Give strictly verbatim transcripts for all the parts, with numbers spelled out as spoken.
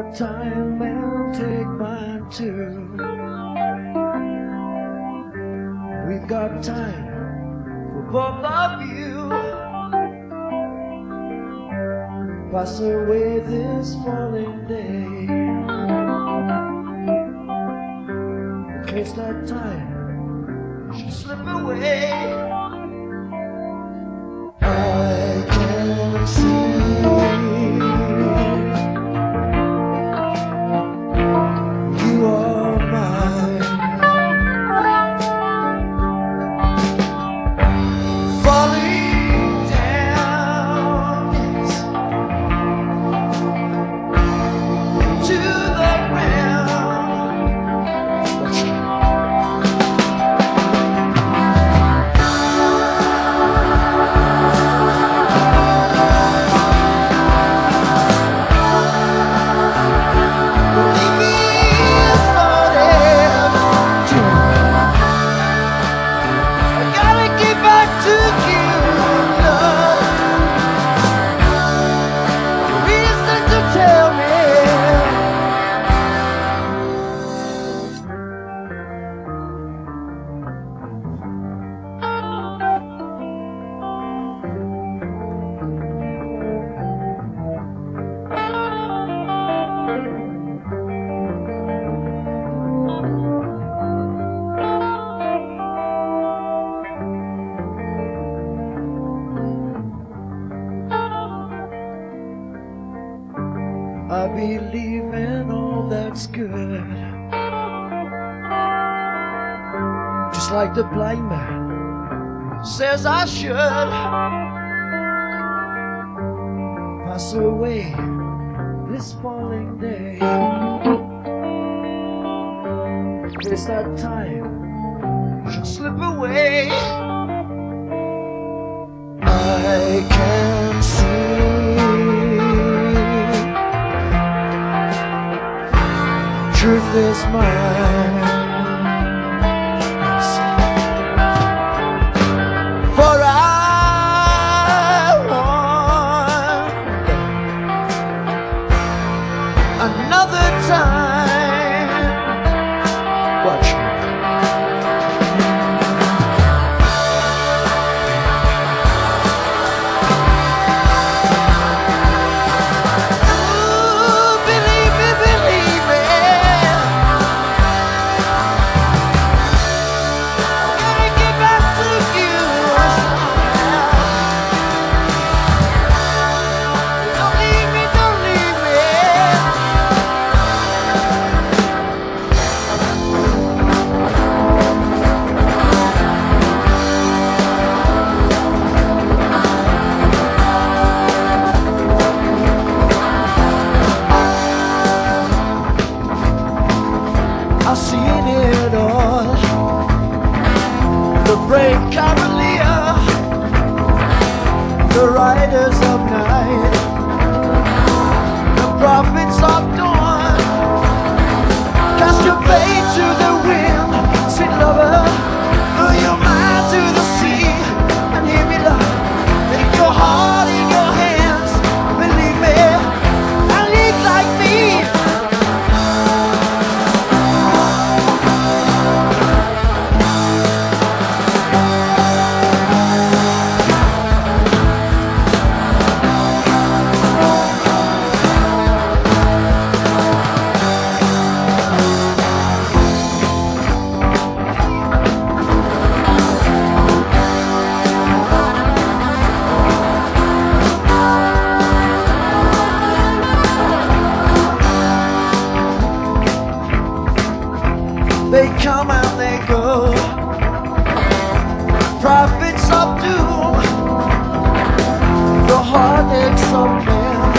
your time and take mine too. We've got time for both of you. Pass away this falling day, in case that time should slip away. I can see you are mine, falling down to the ground. Watch it. I believe in all that's good, just like the blind man says I should. Pass away this falling day, it's that time should slip away. I can see truth is mine, for I want another time. Watch. I've seen it all, the brave cavalier, the riders of night, the prophets of dawn. Cast your fate to the wind, sweet lover, throw your mind to the sea, and hear me love, take your heart in your hands, believe me, and live like me. They come and they go, prophets of doom, the heartaches of men,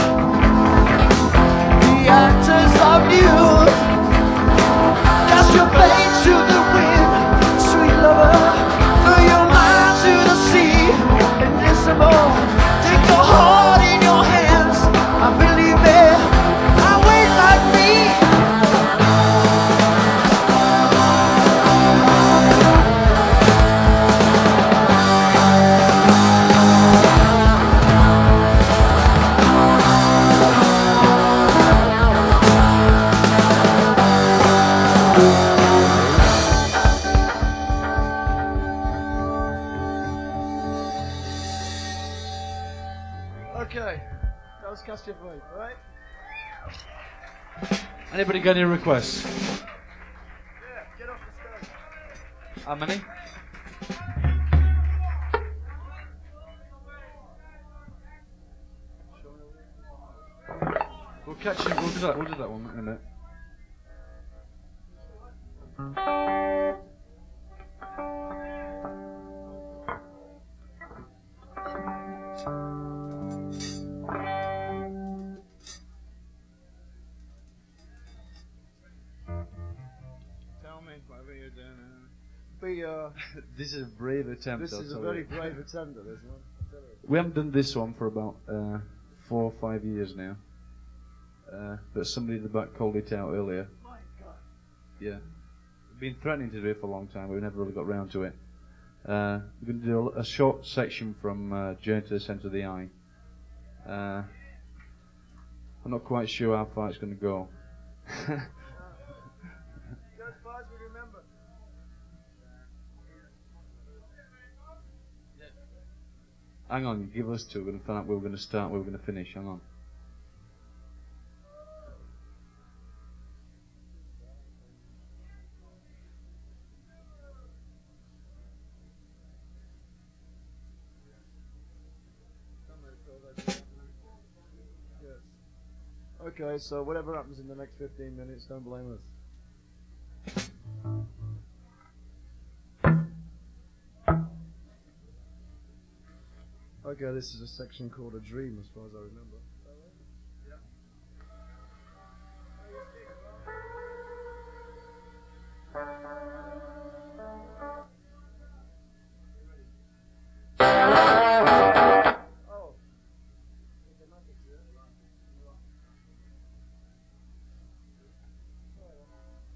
the actors of youth. Cast your fate to the wind, sweet lover, throw your mind to the sea, invisible. Take your heart in your hands, I believe it, I wait like me. Cast your vote, right? Anybody got any requests? Yeah, get off the stage. How many? We'll catch you. We'll do that. We'll do that one in a minute. Tell me whatever you're doing. Be, uh, This is a brave attempt. this I'll is a tell very you. brave attempt at this one. We haven't done this one for about uh, four or five years now. Uh, but somebody in the back called it out earlier. My God. Yeah. We've been threatening to do it for a long time, but we never really got round to it. Uh, we're going to do a, a short section from uh, Journey to the Centre of the Eye. Uh, I'm not quite sure how far it's going to go. Go as far as we remember. Hang on, give us two. We're going to find out where we're going to start, where we're going to finish. Hang on. Yes. Okay, so whatever happens in the next fifteen minutes, don't blame us. Okay, this is a section called A Dream, as far as I remember.